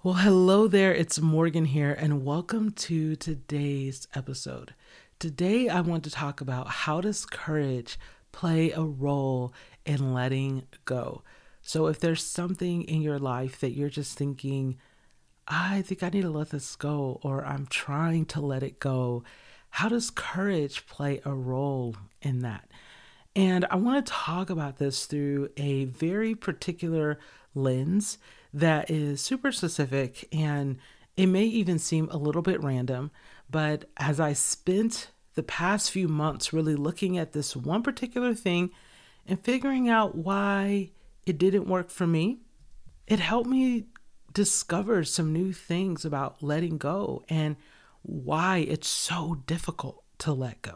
Well, hello there. It's Morgan here, and welcome to today's episode. Today, I want to talk about how does courage play a role in letting go. So, if there's something in your life that you're just thinking, I think I need to let this go, or I'm trying to let it go, how does courage play a role in that? And I want to talk about this through a very particular lens that is super specific, and it may even seem a little bit random. But as I spent the past few months really looking at this one particular thing and figuring out why it didn't work for me, it helped me discover some new things about letting go and why it's so difficult to let go.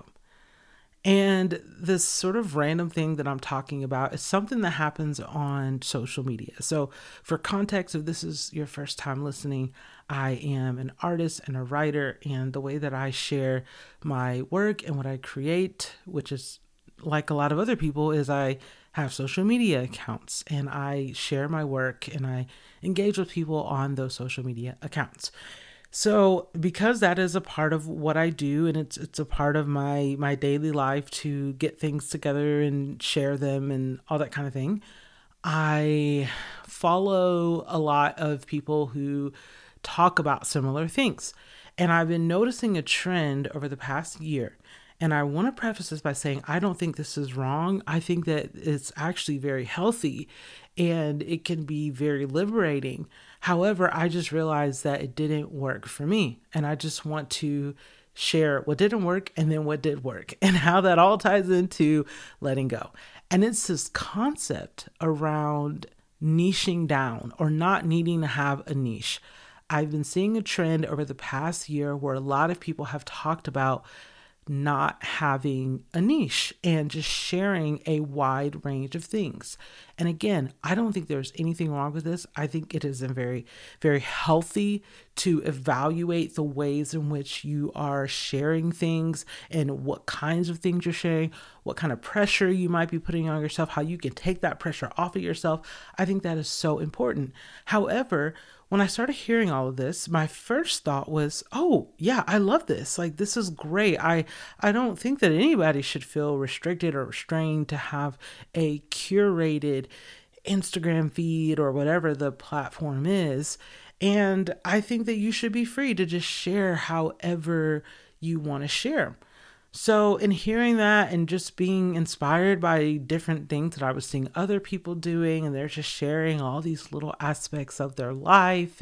And this sort of random thing that I'm talking about is something that happens on social media. So, for context, if this is your first time listening, I am an artist and a writer, and the way that I share my work and what I create, which is like a lot of other people, is I have social media accounts and I share my work and I engage with people on those social media accounts. So, because that is a part of what I do, and it's a part of my daily life to get things together and share them and all that kind of thing, I follow a lot of people who talk about similar things. And I've been noticing a trend over the past year. And I want to preface this by saying I don't think this is wrong. I think that it's actually very healthy and it can be very liberating. However, I just realized that it didn't work for me. And I just want to share what didn't work and then what did work and how that all ties into letting go. And it's this concept around niching down or not needing to have a niche. I've been seeing a trend over the past year where a lot of people have talked about not having a niche and just sharing a wide range of things. And again, I don't think there's anything wrong with this. I think it is very healthy to evaluate the ways in which you are sharing things and what kinds of things you're sharing, what kind of pressure you might be putting on yourself, how you can take that pressure off of yourself. I think that is so important. However, when I started hearing all of this, my first thought was, oh, yeah, I love this. Like, this is great. I don't think that anybody should feel restricted or restrained to have a curated Instagram feed or whatever the platform is. And I think that you should be free to just share however you want to share. So, in hearing that and just being inspired by different things that I was seeing other people doing, and they're just sharing all these little aspects of their life,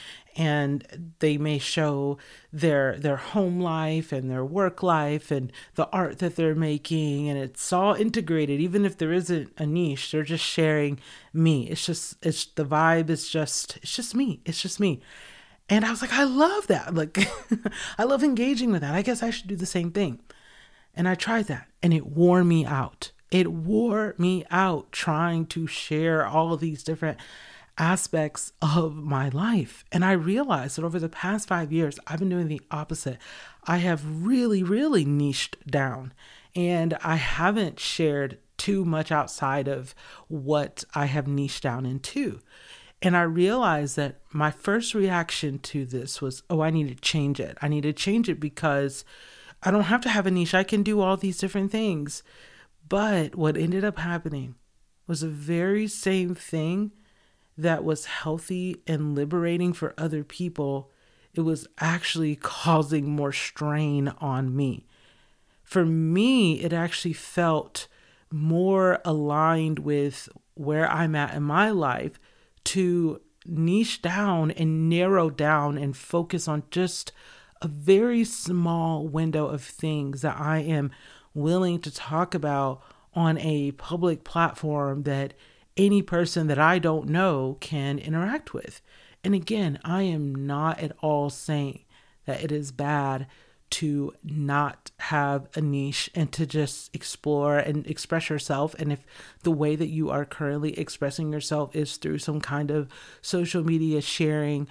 and they may show their home life and their work life and the art that they're making, and it's all integrated. Even if there isn't a niche, they're just sharing me. It's the vibe. It's just me. It's just me. And I was like, I love that. Like, I love engaging with that. I guess I should do the same thing. And I tried that and it wore me out. It wore me out trying to share all of these different aspects of my life. And I realized that over the past 5 years, I've been doing the opposite. I have really niched down and I haven't shared too much outside of what I have niched down into. And I realized that my first reaction to this was, oh, I need to change it. I need to change it because I don't have to have a niche. I can do all these different things. But what ended up happening was the very same thing that was healthy and liberating for other people. It was actually causing more strain on me. For me, it actually felt more aligned with where I'm at in my life to niche down and narrow down and focus on just a very small window of things that I am willing to talk about on a public platform that any person that I don't know can interact with. And again, I am not at all saying that it is bad to not have a niche and to just explore and express yourself. And if the way that you are currently expressing yourself is through some kind of social media sharing,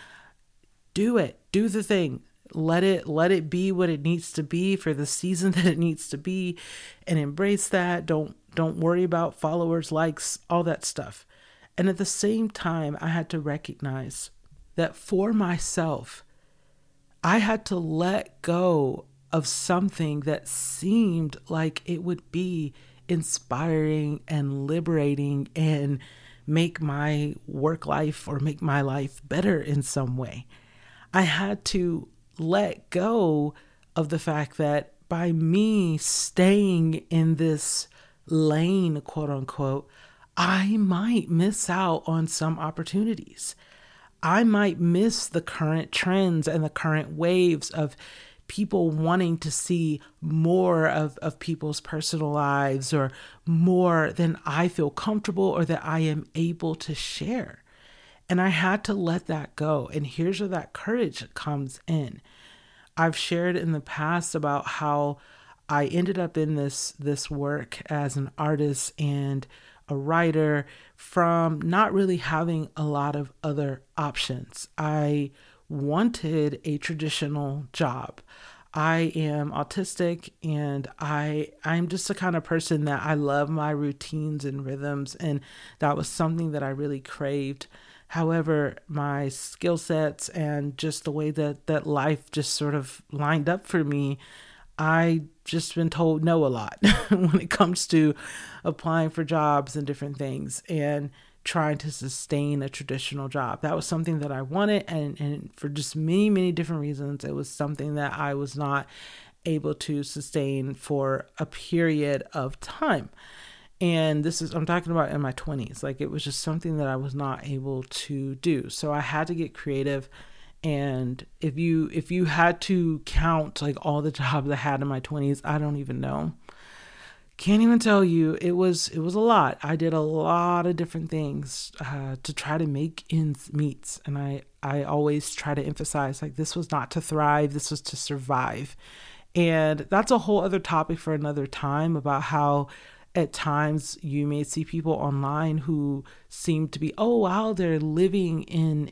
do it. Do the thing. Let it be what it needs to be for the season that it needs to be, and embrace that. Don't worry about followers, likes, all that stuff. And at the same time, I had to recognize that for myself, I had to let go of something that seemed like it would be inspiring and liberating and make my work life or make my life better in some way. I had to let go of the fact that by me staying in this lane, quote unquote, I might miss out on some opportunities. I might miss the current trends and the current waves of people wanting to see more of people's personal lives or more than I feel comfortable or that I am able to share. And I had to let that go. And here's where that courage comes in. I've shared in the past about how I ended up in this work as an artist and a writer from not really having a lot of other options. I wanted a traditional job. I am autistic and I'm just the kind of person that I love my routines and rhythms, and that was something that I really craved. However, my skill sets and just the way that life just sort of lined up for me, I just been told no a lot when it comes to applying for jobs and different things and trying to sustain a traditional job. That was something that I wanted, and for just many, many different reasons, it was something that I was not able to sustain for a period of time. And I'm talking about in my 20s. Like, it was just something that I was not able to do. So I had to get creative. And if you had to count like all the jobs I had in my 20s, I don't even know. Can't even tell you. It was a lot. I did a lot of different things to try to make ends meet. And I always try to emphasize, like, this was not to thrive. This was to survive. And that's a whole other topic for another time, about how at times you may see people online who seem to be, oh wow, they're living in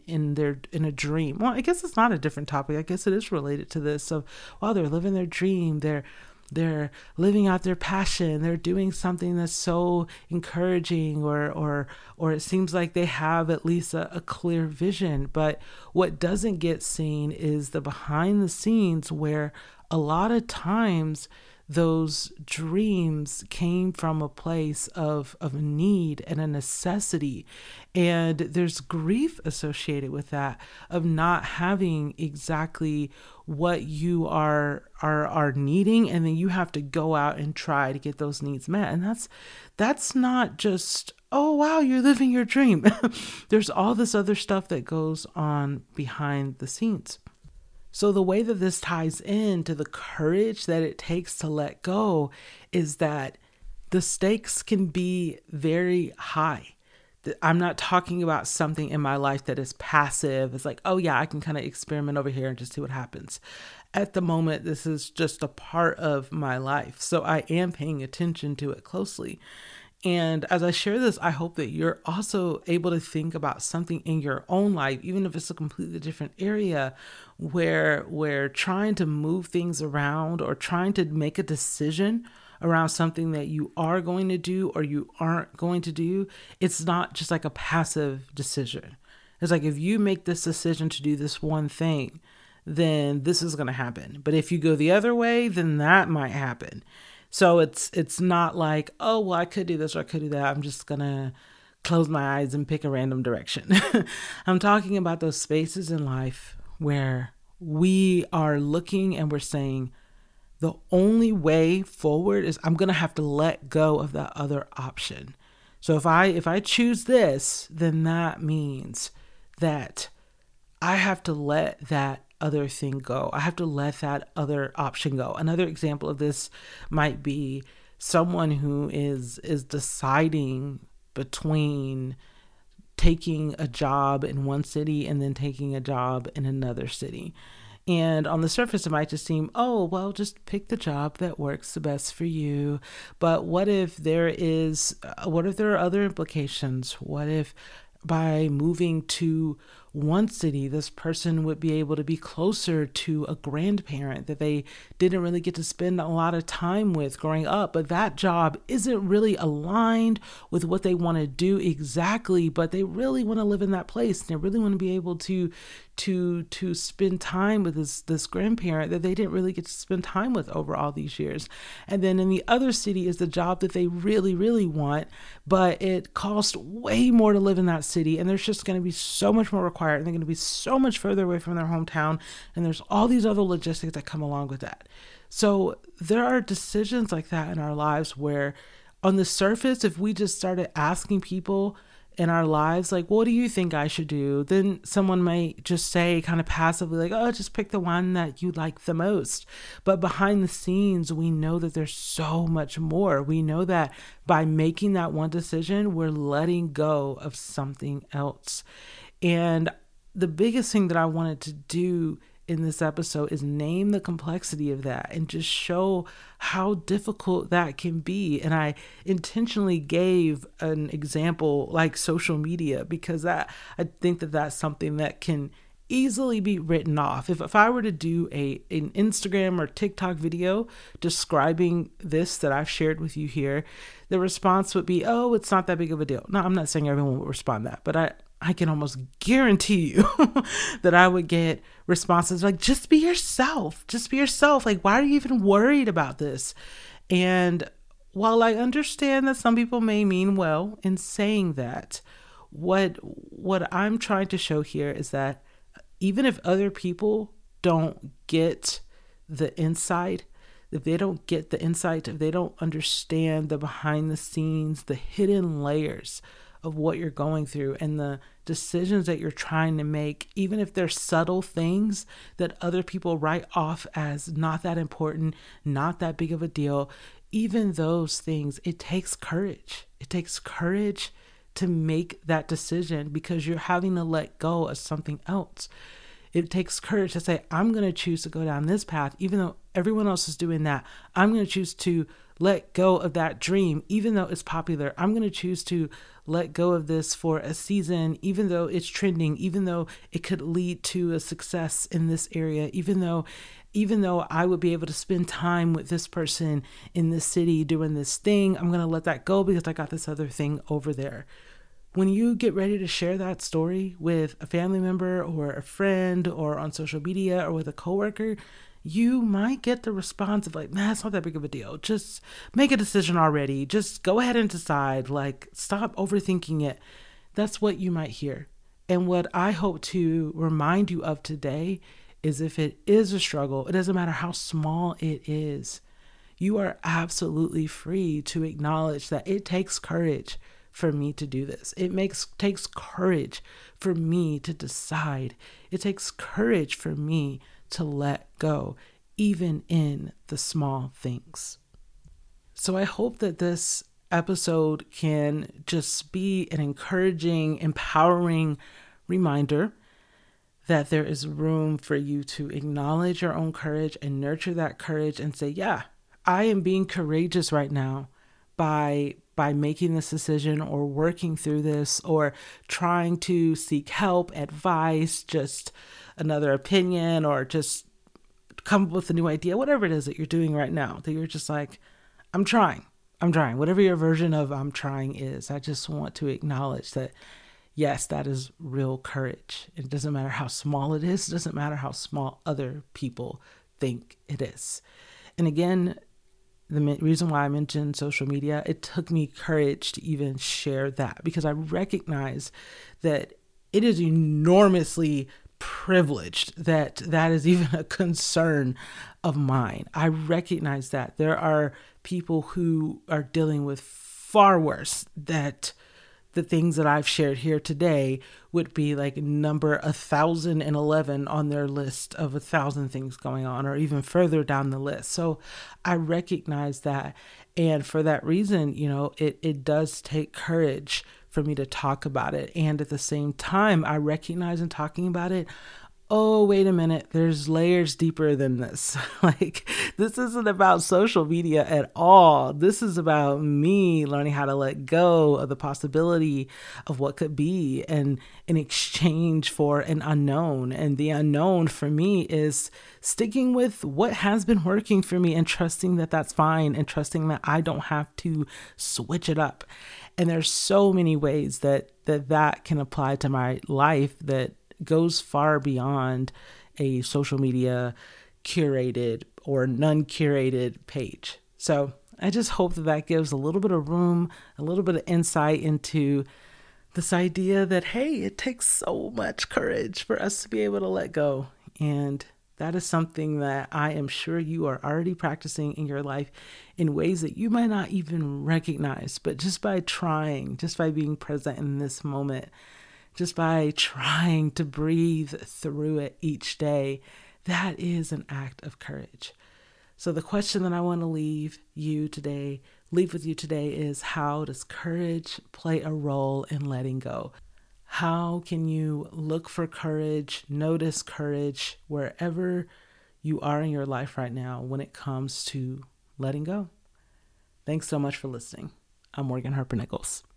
a dream. Well, I guess it's not a different topic. I guess it is related to this of, wow, they're living their dream. They're living out their passion. They're doing something that's so encouraging, or it seems like they have at least a clear vision. But what doesn't get seen is the behind the scenes, where a lot of times those dreams came from a place of need and a necessity. And there's grief associated with that, of not having exactly what you are needing, and then you have to go out and try to get those needs met. And that's not just, oh wow, you're living your dream. There's all this other stuff that goes on behind the scenes. So the way that this ties into the courage that it takes to let go is that the stakes can be very high. I'm not talking about something in my life that is passive. It's like, oh yeah, I can kind of experiment over here and just see what happens. At the moment, this is just a part of my life. So I am paying attention to it closely. And as I share this, I hope that you're also able to think about something in your own life, even if it's a completely different area, where trying to move things around or trying to make a decision around something that you are going to do or you aren't going to do, it's not just like a passive decision. It's like, if you make this decision to do this one thing, then this is going to happen. But if you go the other way, then that might happen. So it's not like, oh, well, I could do this or I could do that. I'm just going to close my eyes and pick a random direction. I'm talking about those spaces in life where we are looking and we're saying, the only way forward is I'm going to have to let go of that other option. So if I choose this, then that means that I have to let that other thing go. I have to let that other option go. Another example of this might be someone who is deciding between taking a job in one city and then taking a job in another city. And on the surface, it might just seem, oh, well, just pick the job that works the best for you. But what if there are other implications? What if by moving to one city, this person would be able to be closer to a grandparent that they didn't really get to spend a lot of time with growing up. But that job isn't really aligned with what they want to do exactly, but they really want to live in that place. And they really want to be able to spend time with this grandparent that they didn't really get to spend time with over all these years. And then in the other city is the job that they really, really want, but it costs way more to live in that city. And there's just going to be so much more required. And they're going to be so much further away from their hometown. And there's all these other logistics that come along with that. So there are decisions like that in our lives where on the surface, if we just started asking people in our lives, like, what do you think I should do? Then someone might just say kind of passively, like, oh, just pick the one that you like the most. But behind the scenes, we know that there's so much more. We know that by making that one decision, we're letting go of something else. And the biggest thing that I wanted to do in this episode is name the complexity of that and just show how difficult that can be. And I intentionally gave an example like social media because I think that that's something that can easily be written off. If I were to do an Instagram or TikTok video describing this that I've shared with you here, the response would be, oh, it's not that big of a deal. No, I'm not saying everyone would respond that, but I can almost guarantee you that I would get responses like, just be yourself. Just be yourself. Like, why are you even worried about this? And while I understand that some people may mean well in saying that, what I'm trying to show here is that even if other people don't get the insight, if they don't get the insight, if they don't understand the behind the scenes, the hidden layers of what you're going through and the decisions that you're trying to make, even if they're subtle things that other people write off as not that important, not that big of a deal, even those things, it takes courage. It takes courage to make that decision because you're having to let go of something else. It takes courage to say, I'm going to choose to go down this path, even though everyone else is doing that. I'm going to choose to let go of that dream, even though it's popular. I'm going to choose to let go of this for a season, even though it's trending, even though it could lead to a success in this area, even though I would be able to spend time with this person in this city doing this thing. I'm going to let that go because I got this other thing over there. When you get ready to share that story with a family member or a friend or on social media or with a coworker, you might get the response of like, nah, it's not that big of a deal. Just make a decision already. Just go ahead and decide. Like, stop overthinking it. That's what you might hear. And what I hope to remind you of today is if it is a struggle, it doesn't matter how small it is, you are absolutely free to acknowledge that it takes courage for me to do this. It takes courage for me to decide. It takes courage for me to let go, even in the small things. So I hope that this episode can just be an encouraging, empowering reminder that there is room for you to acknowledge your own courage and nurture that courage and say, yeah, I am being courageous right now by making this decision or working through this or trying to seek help, advice, just another opinion, or just come up with a new idea, whatever it is that you're doing right now, that you're just like, I'm trying, whatever your version of I'm trying is. I just want to acknowledge that, yes, that is real courage. It doesn't matter how small it is. It doesn't matter how small other people think it is. And again, the reason why I mentioned social media, it took me courage to even share that because I recognize that it is enormously privileged that is even a concern of mine. I recognize that there are people who are dealing with far worse, that the things that I've shared here today would be like number 1,011 on their list of 1,000 things going on, or even further down the list. So I recognize that. And for that reason, it does take courage for me to talk about it. And at the same time, I recognize in talking about it, oh, wait a minute, there's layers deeper than this. Like, this isn't about social media at all. This is about me learning how to let go of the possibility of what could be and in exchange for an unknown. And the unknown for me is sticking with what has been working for me and trusting that that's fine and trusting that I don't have to switch it up. And there's so many ways that can apply to my life that goes far beyond a social media curated or non-curated page. So I just hope that gives a little bit of room, a little bit of insight into this idea that, hey, it takes so much courage for us to be able to let go. And that is something that I am sure you are already practicing in your life in ways that you might not even recognize, but just by trying, just by being present in this moment, just by trying to breathe through it each day, that is an act of courage. So the question that I want to leave with you today is, how does courage play a role in letting go? How can you look for courage, notice courage wherever you are in your life right now when it comes to letting go? Thanks so much for listening. I'm Morgan Harper Nichols.